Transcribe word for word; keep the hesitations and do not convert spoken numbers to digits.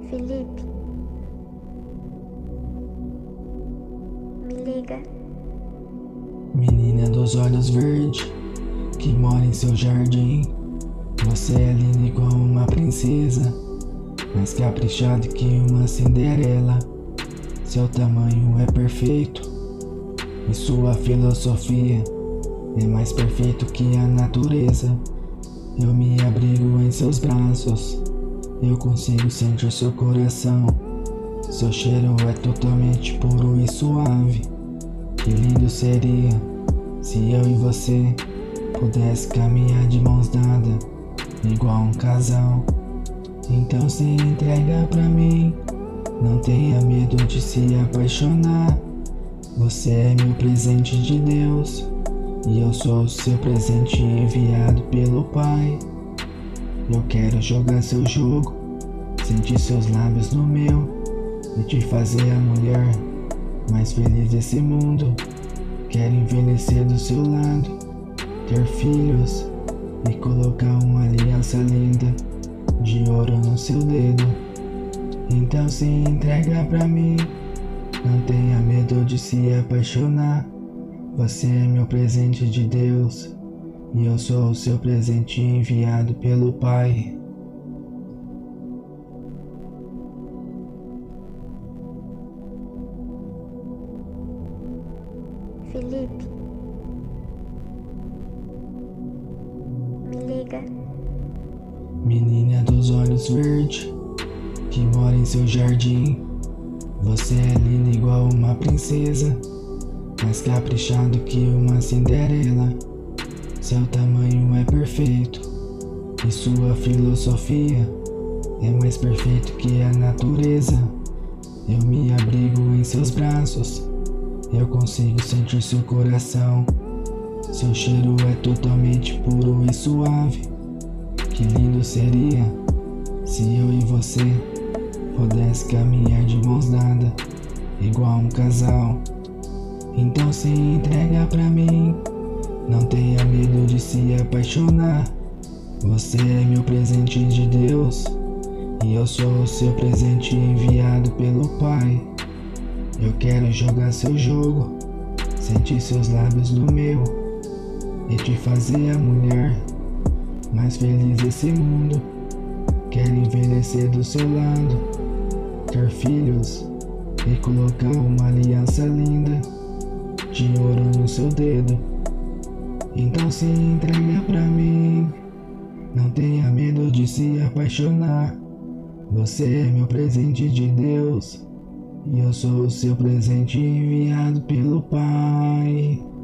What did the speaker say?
Felipe, me liga. Menina dos olhos verdes, que mora em seu jardim. Você é linda igual uma princesa, mais caprichada que uma Cinderela. Seu tamanho é perfeito e sua filosofia é mais perfeito que a natureza. Eu me abrigo em seus braços, eu consigo sentir seu coração. Seu cheiro é totalmente puro e suave. Que lindo seria se eu e você pudesse caminhar de mãos dadas, igual um casal. Então se entrega pra mim, não tenha medo de se apaixonar. Você é meu presente de Deus e eu sou o seu presente enviado pelo Pai. Eu quero jogar seu jogo, sentir seus lábios no meu e te fazer a mulher mais feliz desse mundo. Quero envelhecer do seu lado, ter filhos e colocar uma aliança linda de ouro no seu dedo. Então se entrega pra mim, não tenha medo de se apaixonar. Você é meu presente de Deus e eu sou o seu presente enviado pelo Pai. Felipe, me liga. Menina dos olhos verdes, que mora em seu jardim. Você é linda igual uma princesa, mais caprichado que uma Cinderela. Seu tamanho é perfeito e sua filosofia é mais perfeito que a natureza. Eu me abrigo em seus braços, eu consigo sentir seu coração. Seu cheiro é totalmente puro e suave. Que lindo seria se eu e você pudesse caminhar de mãos dadas, igual um casal. Então se entrega pra mim, não tenha medo de se apaixonar. Você é meu presente de Deus e eu sou o seu presente enviado pelo Pai. Eu quero jogar seu jogo, sentir seus lábios no meu e te fazer a mulher mais feliz desse mundo. Quero envelhecer do seu lado, ter filhos e colocar uma aliança linda de ouro no seu dedo. Então se entrega pra mim, não tenha medo de se apaixonar. Você é meu presente de Deus e eu sou o seu presente enviado pelo Pai.